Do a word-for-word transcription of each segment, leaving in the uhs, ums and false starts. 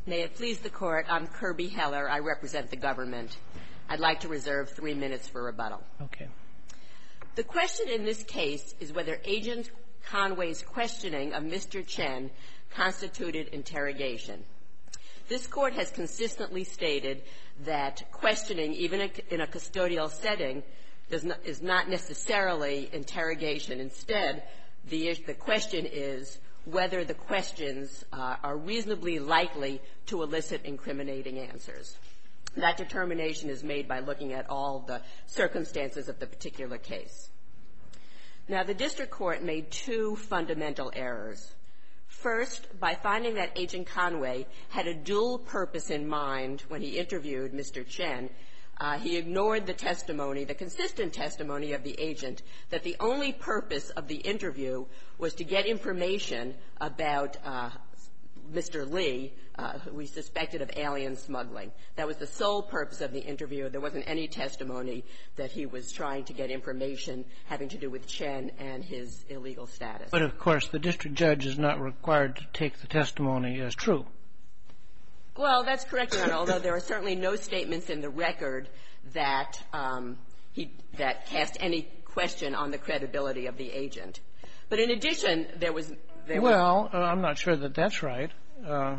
May it please the Court, I'm Kirby Heller. I represent the government. I'd like to reserve three minutes for rebuttal. Okay. The question in this case is whether Agent Conway's questioning of Mister Chen constituted interrogation. This Court has consistently stated that questioning, even in a custodial setting, does not, is not necessarily interrogation. Instead, the, the question is whether the questions uh, are reasonably likely to elicit incriminating answers. That determination is made by looking at all the circumstances of the particular case. Now, the district court made two fundamental errors. First, by finding that Agent Conway had a dual purpose in mind when he interviewed Mister Chen, uh, he ignored the testimony, the consistent testimony of the agent, that the only purpose of the interview was to get information about uh, Mister Lee, uh, who we suspected of alien smuggling. That was the sole purpose of the interview. There wasn't any testimony that he was trying to get information having to do with Chen and his illegal status. But, of course, the district judge is not required to take the testimony as true. Well, that's correct, Your Honor, although there are certainly no statements in the record that um, he that cast any question on the credibility of the agent. But in addition, there was there Well, uh, I'm not sure that that's right. Uh,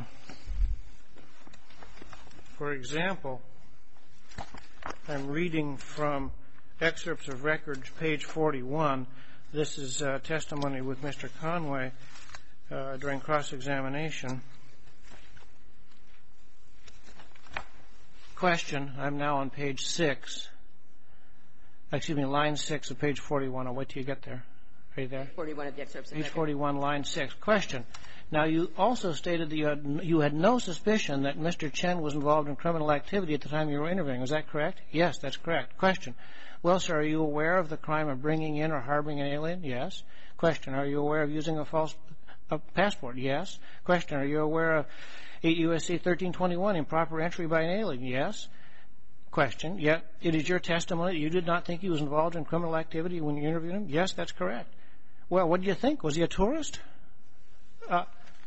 for example, I'm reading from excerpts of record, page forty-one. This is uh, testimony with Mister Conway uh, during cross-examination. Question. I'm now on page six. Excuse me, line six of page forty-one. I'll wait till you get there. Are you there? forty-one of the excerpts of Page record. forty-one, line six. Question. Now, you also stated that you had, you had no suspicion that Mister Chen was involved in criminal activity at the time you were interviewing. Is that correct? Yes, that's correct. Question. Well, sir, are you aware of the crime of bringing in or harboring an alien? Yes. Question. Are you aware of using a false uh, passport? Yes. Question. Are you aware of eight U S C thirteen twenty-one, improper entry by an alien? Yes. Question. Yet, it is your testimony that you did not think he was involved in criminal activity when you interviewed him? Yes, that's correct. Well, what do you think? Was he a tourist? Uh,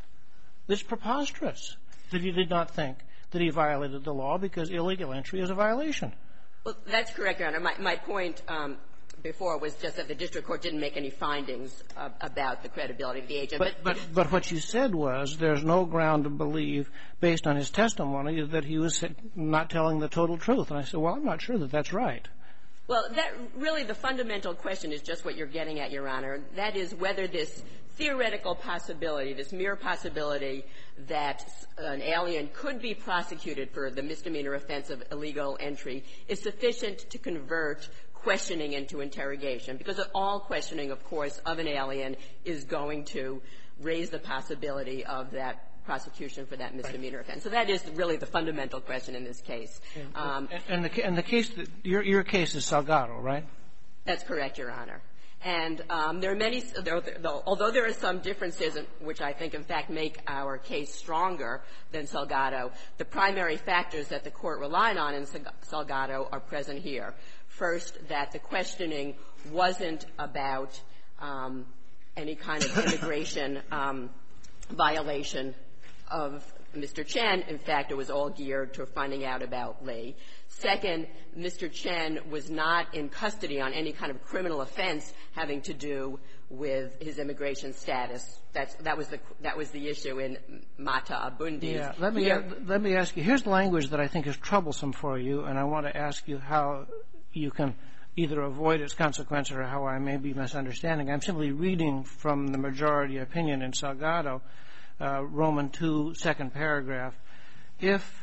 it's preposterous that you did not think that he violated the law because illegal entry is a violation. Well, that's correct, Your Honor. My, my point um, before was just that the district court didn't make any findings uh, about the credibility of the agent. But, but, but what you said was there's no ground to believe, based on his testimony, that he was not telling the total truth. And I said, well, I'm not sure that that's right. Well, that really the fundamental question is just what you're getting at, Your Honor. That is whether this theoretical possibility, this mere possibility that an alien could be prosecuted for the misdemeanor offense of illegal entry is sufficient to convert questioning into interrogation, because all questioning, of course, of an alien is going to raise the possibility of that prosecution for that misdemeanor right. offense. So that is really the fundamental question in this case. Um, and, and, the, and the case that your, your case is Salgado, right? That's correct, Your Honor. And um, there are many, there, although there are some differences, which I think, in fact, make our case stronger than Salgado, the primary factors that the Court relied on in Salgado are present here. First, that the questioning wasn't about um, any kind of immigration um, violation of Mister Chen. In fact, it was all geared to finding out about Lee. Second, Mister Chen was not in custody on any kind of criminal offense having to do with his immigration status. That's, that was the that was the issue in Mata Abundi's. Yeah. Let me uh, let me ask you. Here's language that I think is troublesome for you, and I want to ask you how you can either avoid its consequence or how I may be misunderstanding. I'm simply reading from the majority opinion in Salgado, uh, Roman two, second paragraph. If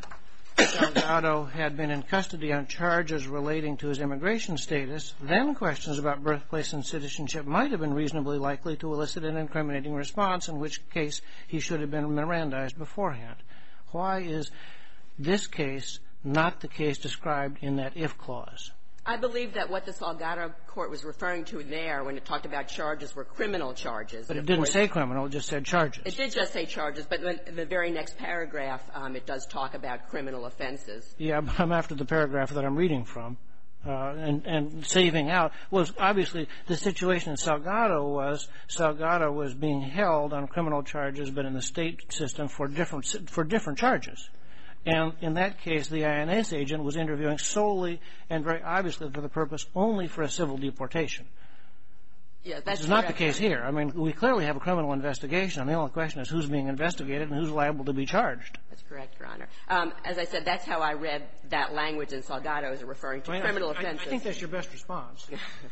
Salgado had been in custody on charges relating to his immigration status, then questions about birthplace and citizenship might have been reasonably likely to elicit an incriminating response, in which case he should have been Mirandized beforehand. Why is this case not the case described in that if clause? I believe that what the Salgado court was referring to there when it talked about charges were criminal charges. But it didn't say criminal, it just said charges. It did just say charges, but in the very next paragraph, um, it does talk about criminal offenses. Yeah, but I'm after the paragraph that I'm reading from. uh, and, and saving out was obviously the situation in Salgado was Salgado was being held on criminal charges, but in the state system for different for different charges. And in that case, the I N S agent was interviewing solely and very obviously for the purpose only for a civil deportation. Yeah, that's This is not correct. the case here. I mean, we clearly have a criminal investigation, and the only question is who's being investigated and who's liable to be charged. That's correct, Your Honor. Um, as I said, that's how I read that language in Salgado as referring to I mean, criminal I, offenses. I think that's your best response.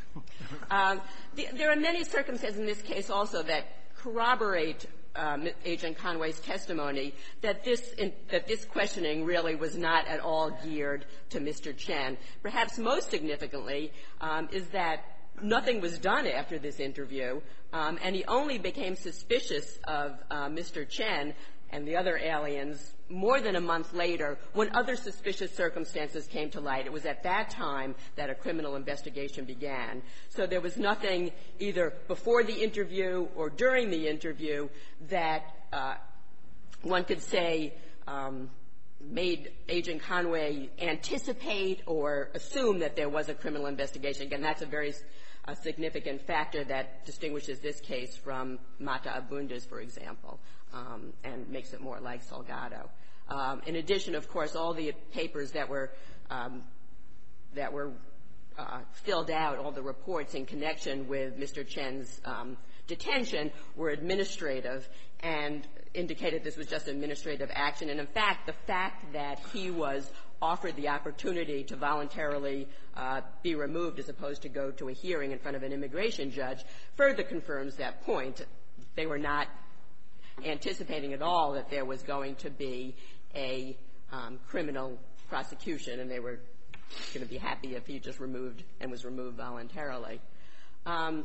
um, the, there are many circumstances in this case also that corroborate um, Agent Conway's testimony that this in, that this questioning really was not at all geared to Mister Chen. Perhaps most significantly um, is that nothing was done after this interview, um, and he only became suspicious of uh, Mister Chen and the other aliens more than a month later when other suspicious circumstances came to light. It was at that time that a criminal investigation began. So there was nothing either before the interview or during the interview that uh, one could say um, made Agent Conway anticipate or assume that there was a criminal investigation. Again, that's a very a significant factor that distinguishes this case from Mata Abundes, for example, um, and makes it more like Salgado. Um, in addition, of course, all the papers that were um, that were uh, filled out, all the reports in connection with Mister Chen's um, detention were administrative and indicated this was just administrative action. And in fact, the fact that he was offered the opportunity to voluntarily uh, be removed as opposed to go to a hearing in front of an immigration judge further confirms that point. They were not anticipating at all that there was going to be a um, criminal prosecution, and they were going to be happy if he just removed and was removed voluntarily. Um,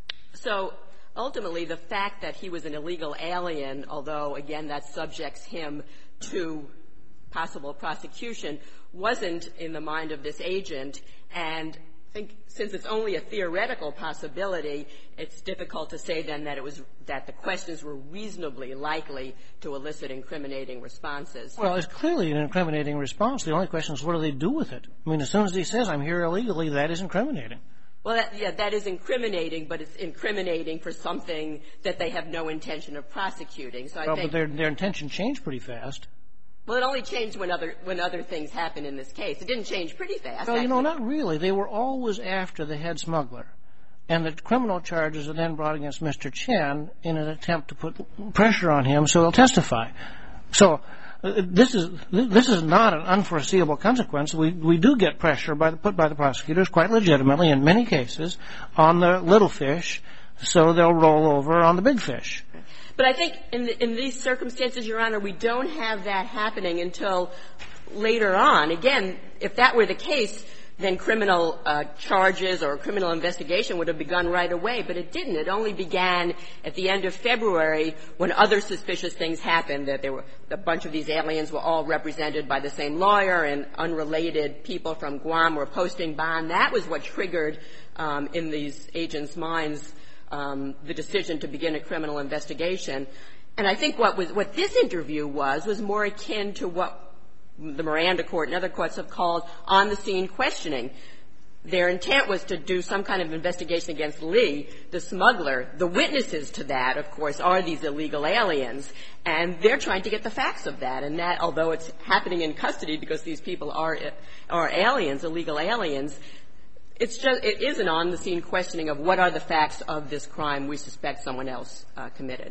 so ultimately, the fact that he was an illegal alien, although, again, that subjects him to possible prosecution, wasn't in the mind of this agent. And I think since it's only a theoretical possibility, it's difficult to say then that it was that the questions were reasonably likely to elicit incriminating responses. Well, it's clearly an incriminating response. The only question is what do they do with it? I mean, as soon as he says, I'm here illegally, that is incriminating. Well, that, yeah, that is incriminating, but it's incriminating for something that they have no intention of prosecuting. So I well, think but their, their intention changed pretty fast. Well, it only changed when other when other things happened in this case. It didn't change pretty fast. Well, you know, actually. not really. They were always after the head smuggler. And the criminal charges are then brought against Mister Chen in an attempt to put pressure on him so he'll testify. So uh, this is this is not an unforeseeable consequence. We we do get pressure by the, put by the prosecutors quite legitimately in many cases on the little fish, so they'll roll over on the big fish. But I think in, the, in these circumstances, Your Honor, we don't have that happening until later on. Again, if that were the case, then criminal uh, charges or criminal investigation would have begun right away. But it didn't. It only began at the end of February when other suspicious things happened, that there were a bunch of these aliens were all represented by the same lawyer and unrelated people from Guam were posting bond. That was what triggered um, in these agents' minds Um, the decision to begin a criminal investigation. And I think what was, what this interview was, was more akin to what the Miranda Court and other courts have called on-the-scene questioning. Their intent was to do some kind of investigation against Lee, the smuggler. The witnesses to that, of course, are these illegal aliens. And they're trying to get the facts of that. And that, although it's happening in custody because these people are, are aliens, illegal aliens, It's just, it is an on-the-scene questioning of what are the facts of this crime we suspect someone else uh, committed.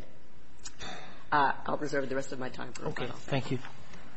Uh, I'll reserve the rest of my time for Okay, rebuttal. thank you.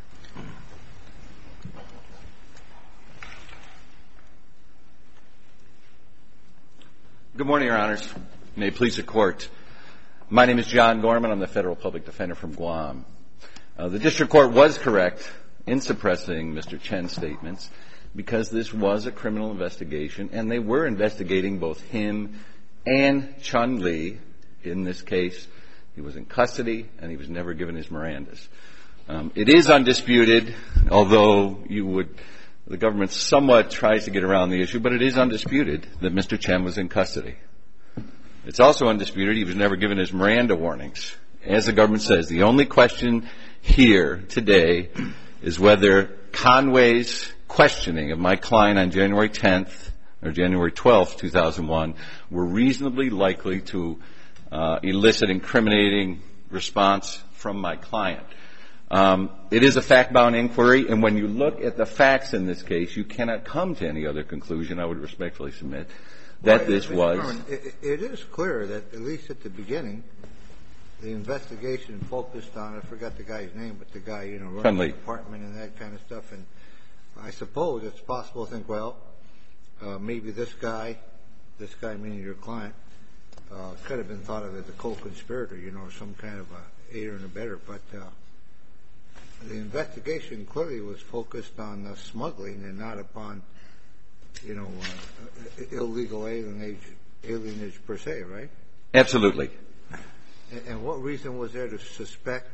Good morning, Your Honors. May it please the Court. My name is John Gorman. I'm the Federal Public Defender from Guam. Uh, the District Court was correct in suppressing Mister Chen's statements because this was a criminal investigation, and they were investigating both him and Chun Li. In this case, he was in custody, and he was never given his Mirandas. Um, it is undisputed, although you would, the government somewhat tries to get around the issue, but it is undisputed that Mister Chen was in custody. It's also undisputed he was never given his Miranda warnings. As the government says, the only question here today is whether Conway's questioning of my client on January tenth or January twelfth, two thousand one, were reasonably likely to uh, elicit incriminating response from my client. Um, it is a fact-bound inquiry, and when you look at the facts in this case, you cannot come to any other conclusion, I would respectfully submit, that well, this Mister was... Gorman, it, it is clear that, at least at the beginning, the investigation focused on, I forgot the guy's name, but the guy, you know, running the department and that kind of stuff. And I suppose it's possible to think, well, uh, maybe this guy, this guy meaning your client, uh, could have been thought of as a co-conspirator, you know, some kind of a aider and abetter. But uh, the investigation clearly was focused on uh, smuggling and not upon, you know, uh, illegal alienage, alienage per se, right? Absolutely. And, and what reason was there to suspect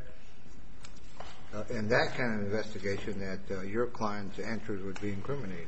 uh, in that kind of investigation that uh, your client's entries would be incriminating?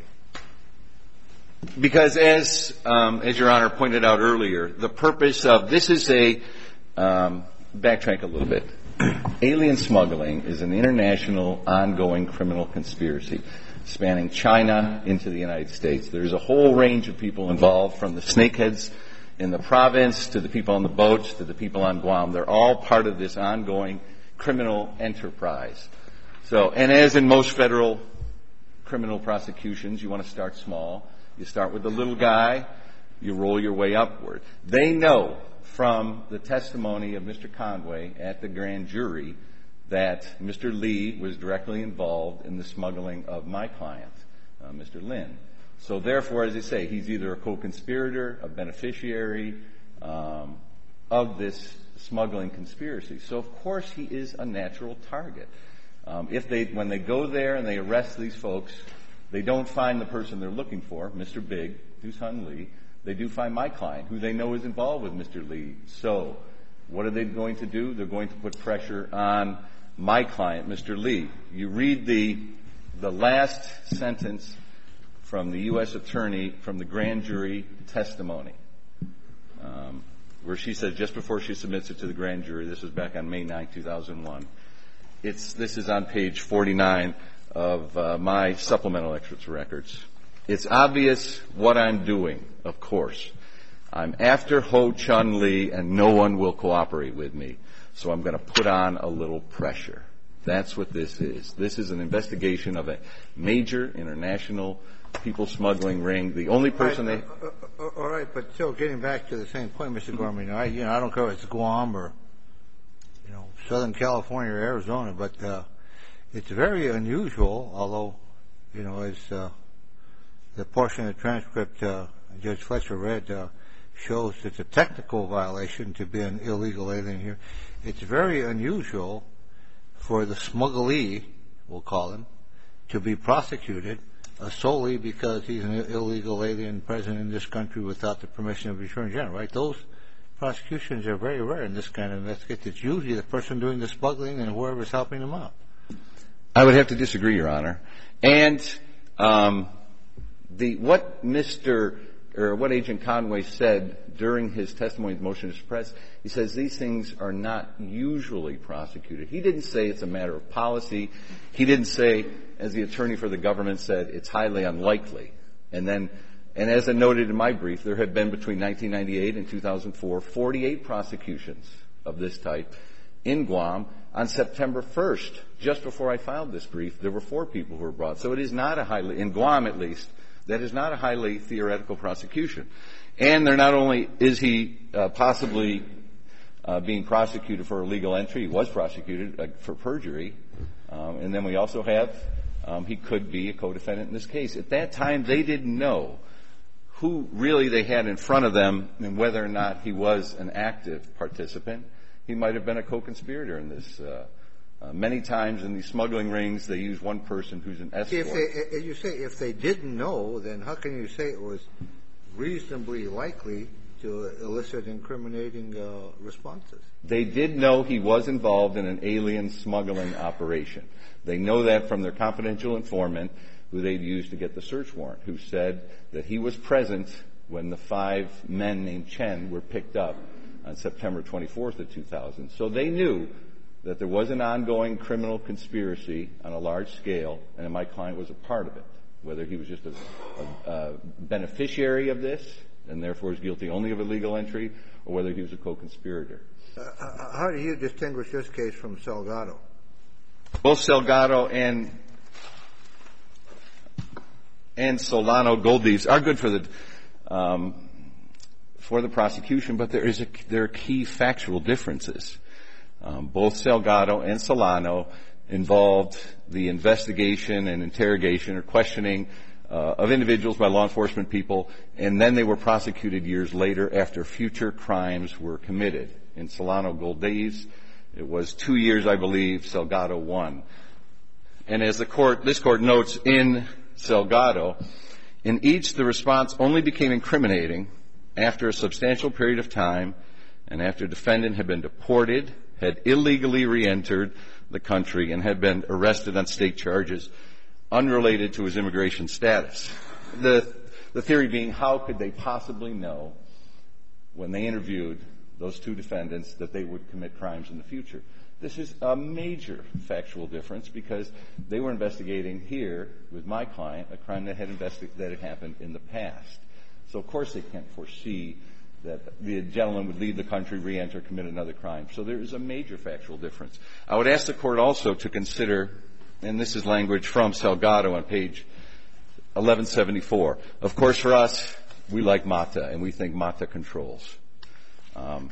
Because as um, as Your Honor pointed out earlier, the purpose of this is a um, backtrack a little bit. Alien smuggling is an international, ongoing criminal conspiracy spanning China into the United States. There's a whole range of people involved, from the snakeheads in the province to the people on the boats to the people on Guam. They're all part of this ongoing criminal enterprise. So, and as in most federal criminal prosecutions, you want to start small. You start with the little guy, you roll your way upward. They know from the testimony of Mister Conway at the grand jury that Mister Lee was directly involved in the smuggling of my client, uh, Mister Lin. So therefore, as I say, he's either a co-conspirator, a beneficiary um, of this smuggling conspiracy. So of course he is a natural target. Um, if they, when they go there and they arrest these folks, they don't find the person they're looking for, Mister Big, who's Hun Lee. They do find my client, who they know is involved with Mister Lee. So what are they going to do? They're going to put pressure on my client, Mister Lee. You read the the last sentence from the U S attorney from the grand jury testimony, um, where she said just before she submits it to the grand jury, this was back on May ninth, two thousand one. It's, this is on page forty-nine of uh, my supplemental excerpts records. It's obvious what I'm doing, of course. I'm after Ho Chun Lee, and no one will cooperate with me. So I'm going to put on a little pressure. That's what this is. This is an investigation of a major international people smuggling ring. The only person right, they... Uh, uh, all right, but still getting back to the same point, Mister Gorman, I, you know, I don't care if it's Guam or, you know, Southern California or Arizona, but uh, it's very unusual, although, you know, as uh, the portion of the transcript uh, Judge Fletcher read uh, shows it's a technical violation to be an illegal alien here. It's very unusual for the smugglee, we'll call him, to be prosecuted uh, solely because he's an illegal alien present in this country without the permission of the Attorney General, right? Those prosecutions are very rare in this kind of investigation. It's usually the person doing the smuggling and whoever's helping them out. I would have to disagree, Your Honor. And um, the what Mister or what Agent Conway said during his testimony of motion to suppress, he says these things are not usually prosecuted. He didn't say it's a matter of policy. He didn't say, as the attorney for the government said, it's highly unlikely. And then, and as I noted in my brief, there have been between nineteen ninety-eight and two thousand four, forty-eight prosecutions of this type in Guam. On September first, just before I filed this brief, there were four people who were brought. So it is not a highly, in Guam at least, that is not a highly theoretical prosecution. And they're not only, is he uh, possibly uh, being prosecuted for illegal entry, he was prosecuted uh, for perjury. Um, and then we also have, um, he could be a co-defendant in this case. At that time, they didn't know who really they had in front of them and whether or not he was an active participant. He might have been a co-conspirator in this. Uh, uh, many times in these smuggling rings, they use one person who's an escort. If they, you say if they didn't know, then how can you say it was reasonably likely to elicit incriminating uh, responses? They did know he was involved in an alien smuggling operation. They know that from their confidential informant, who they'd used to get the search warrant, who said that he was present when the five men named Chen were picked up on September twenty-fourth of two thousand. So they knew that there was an ongoing criminal conspiracy on a large scale, and my client was a part of it. whether he was just a, a, a beneficiary of this and therefore is guilty only of illegal entry, or whether he was a co-conspirator. Uh, how do you distinguish this case from Salgado? Both Salgado and and Solano gold thieves are good for the um, for the prosecution, but there is a, there are key factual differences. Um, both Salgado and Solano involved the investigation and interrogation or questioning uh, of individuals by law enforcement people, and then they were prosecuted years later after future crimes were committed. In Solano gold thieves, it was two years, I believe. Salgado one. And as the court, this court notes in Salgado, in each the response only became incriminating after a substantial period of time and after defendant had been deported, had illegally re-entered the country, and had been arrested on state charges unrelated to his immigration status. The, the theory being, how could they possibly know when they interviewed those two defendants that they would commit crimes in the future? This is a major factual difference because they were investigating here with my client a crime that had investi- that had happened in the past. So of course they can't foresee that the gentleman would leave the country, re-enter, commit another crime. So there is a major factual difference. I would ask the court also to consider, and this is language from Salgado on page eleven seventy-four. Of course, for us, we like Mata, and we think Mata controls. Um,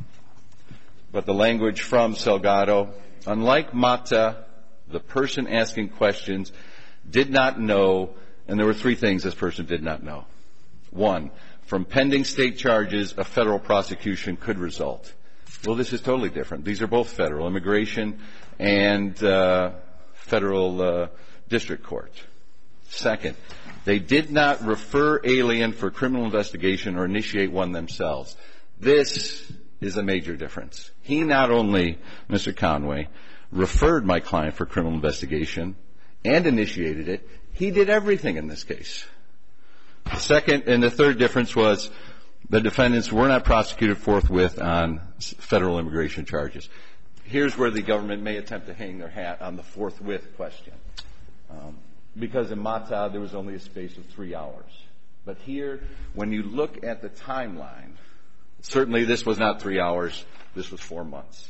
but the language from Salgado, unlike Mata, the person asking questions did not know, and there were three things this person did not know. One, from pending state charges, a federal prosecution could result. Well, this is totally different. These are both federal, immigration and uh, federal uh, district court. Second, they did not refer alien for criminal investigation or initiate one themselves. This is a major difference. He not only, Mister Conway, referred my client for criminal investigation and initiated it, he did everything in this case. The second and the third difference was the defendants were not prosecuted forthwith on federal immigration charges. Here's where the government may attempt to hang their hat on the forthwith question. Um, because in Mata, there was only a space of three hours. But here, when you look at the timeline, certainly this was not three hours. This was four months.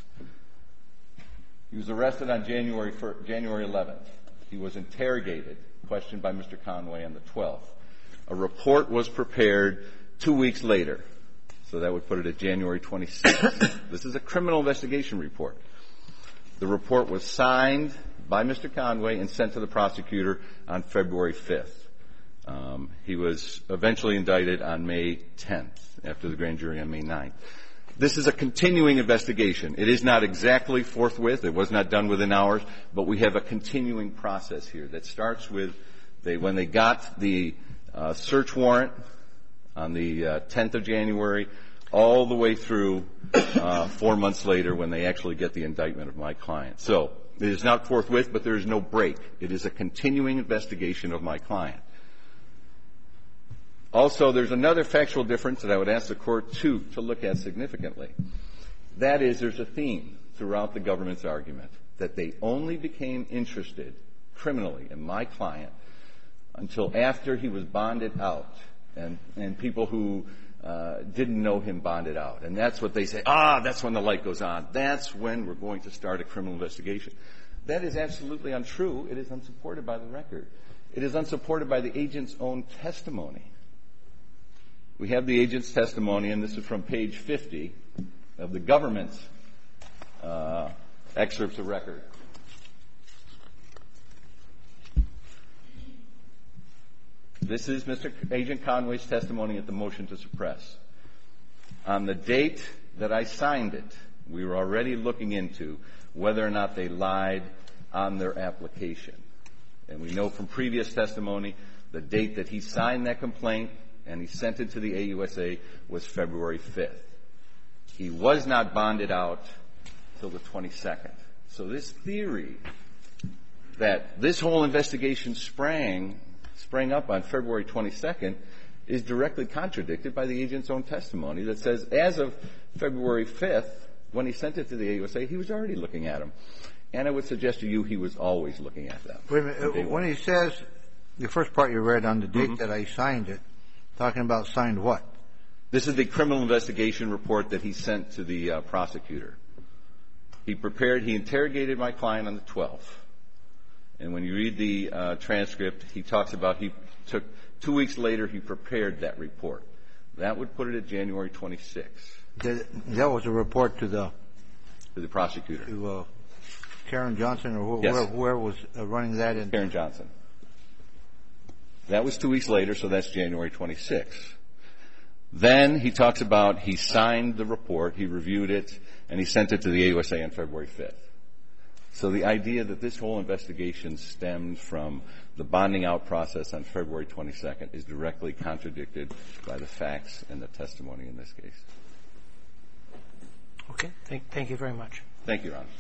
He was arrested on January first, January eleventh. He was interrogated, questioned by Mister Conway on the twelfth. A report was prepared two weeks later. So that would put it at January twenty-sixth. This is a criminal investigation report. The report was signed by Mister Conway and sent to the prosecutor on February fifth. Um, he was eventually indicted on May tenth, after the grand jury on May ninth. This is a continuing investigation. It is not exactly forthwith. It was not done within hours, but we have a continuing process here that starts with they, when they got the uh, search warrant on the uh, tenth of January, all the way through uh, four months later when they actually get the indictment of my client. So it is not forthwith, but there is no break. It is a continuing investigation of my client. Also, there's another factual difference that I would ask the court, too, to look at significantly. That is, there's a theme throughout the government's argument that they only became interested criminally in my client until after he was bonded out, and, and people who uh, didn't know him bonded out. And that's what they say, ah, that's when the light goes on. That's when we're going to start a criminal investigation. That is absolutely untrue. It is unsupported by the record. It is unsupported by the agent's own testimony. We have the agent's testimony, and this is from page fifty of the government's uh, excerpts of record. This is Mister Agent Conway's testimony at the motion to suppress. On the date that I signed it, we were already looking into whether or not they lied on their application. And we know from previous testimony the date that he signed that complaint and he sent it to the A U S A was February fifth. He was not bonded out till the twenty-second. So this theory that this whole investigation sprang sprang up on February twenty-second is directly contradicted by the agent's own testimony that says as of February fifth, when he sent it to the A U S A, he was already looking at them. And I would suggest to you he was always looking at them. Wait a minute. When he says the first part you read on the date mm-hmm. that I signed it, talking about signed what? This is the criminal investigation report that he sent to the uh, prosecutor. He prepared, he interrogated my client on the twelfth. And when you read the uh, transcript, he talks about he took, two weeks later, he prepared that report. That would put it at January twenty-sixth. That, that was a report to the? To the prosecutor. To uh, Karen Johnson, or wh- yes. where, where was uh, running that in? Karen Johnson. That was two weeks later, so that's January twenty-sixth. Then he talks about he signed the report, he reviewed it, and he sent it to the A U S A on February fifth. So the idea that this whole investigation stemmed from the bonding out process on February twenty-second is directly contradicted by the facts and the testimony in this case. Okay. Thank, thank you very much. Thank you, Your Honor.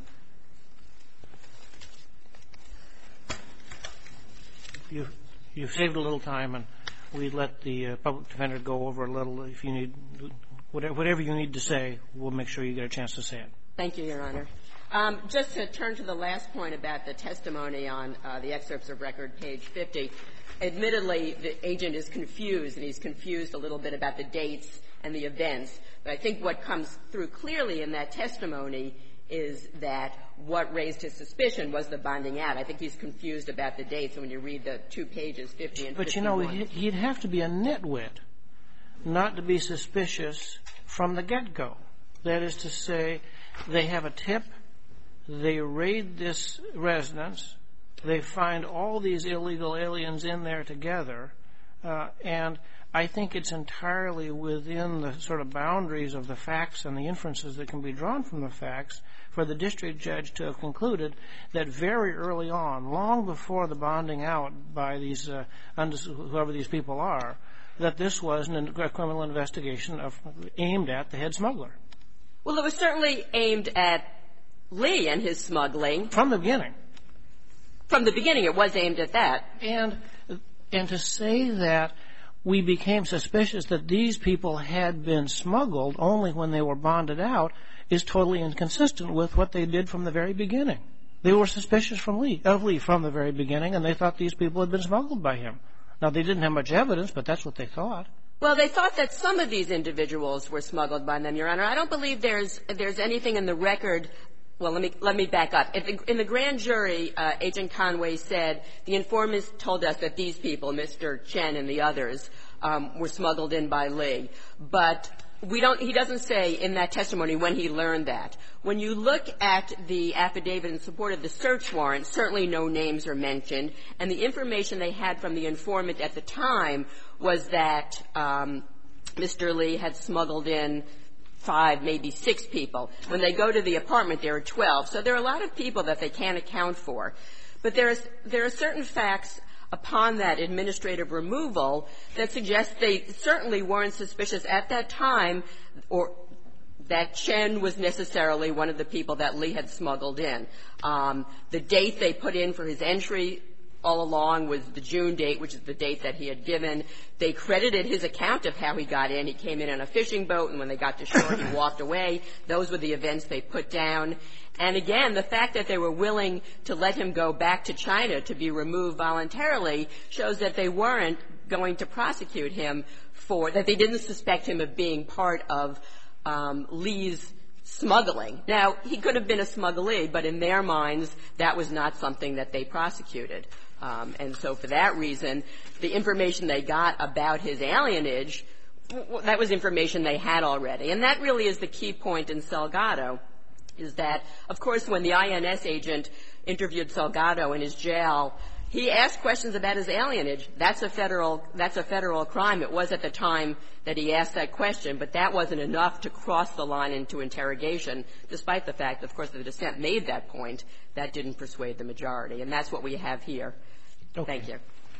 You've, you've saved a little time, and we let the uh, public defender go over a little. If you need whatever, whatever you need to say, we'll make sure you get a chance to say it. Thank you, Your Honor. Um, just to turn to the last point about the testimony on uh, the excerpts of record, page fifty, admittedly, the agent is confused, and he's confused a little bit about the dates and the events. But I think what comes through clearly in that testimony is that what raised his suspicion was the bonding out. I think he's confused about the dates when you read the two pages, fifty and but, fifty-one. But, you know, he'd have to be a nitwit not to be suspicious from the get-go. That is to say, they have a tip, they raid this residence, they find all these illegal aliens in there together, uh, and I think it's entirely within the sort of boundaries of the facts and the inferences that can be drawn from the facts for the district judge to have concluded that very early on, long before the bonding out by these, uh, whoever these people are, that this was an, a criminal investigation of, aimed at the head smuggler. Well, it was certainly aimed at Lee and his smuggling. From the beginning. From the beginning, it was aimed at that. And, and to say that we became suspicious that these people had been smuggled only when they were bonded out is totally inconsistent with what they did from the very beginning. They were suspicious from Lee, of Lee from the very beginning, and they thought these people had been smuggled by him. Now, they didn't have much evidence, but that's what they thought. Well, they thought that some of these individuals were smuggled by them, Your Honor. I don't believe there's there's anything in the record. Well, let me let me back up. In the, in the grand jury, uh, Agent Conway said the informants told us that these people, Mister Chen and the others, um, were smuggled in by Lee. But we don't. He doesn't say in that testimony when he learned that. When you look at the affidavit in support of the search warrant, certainly no names are mentioned, and the information they had from the informant at the time was that um, Mister Lee had smuggled in five, maybe six people. When they go to the apartment, there are twelve. So there are a lot of people that they can't account for. But there is, there are certain facts upon that administrative removal that suggest they certainly weren't suspicious at that time or that Chen was necessarily one of the people that Lee had smuggled in. Um, the date they put in for his entry all along was the June date, which is the date that he had given. They credited his account of how he got in. He came in on a fishing boat, and when they got to shore, he walked away. Those were the events they put down. And again, the fact that they were willing to let him go back to China to be removed voluntarily shows that they weren't going to prosecute him for, that they didn't suspect him of being part of um, Lee's smuggling. Now, he could have been a smuggler, but in their minds, that was not something that they prosecuted. Um, and so for that reason, the information they got about his alienage, w- that was information they had already. And that really is the key point in Salgado, is that, of course, when the I N S agent interviewed Salgado in his jail, he asked questions about his alienage. That's a federal, that's a federal crime. It was at the time that he asked that question, but that wasn't enough to cross the line into interrogation, despite the fact, of course, that the dissent made that point. That didn't persuade the majority. And that's what we have here. Okay. Thank you.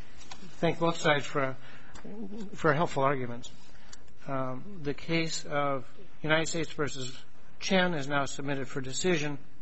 Thank both sides for, for helpful arguments. Um, the case of United States versus Chen is now submitted for decision.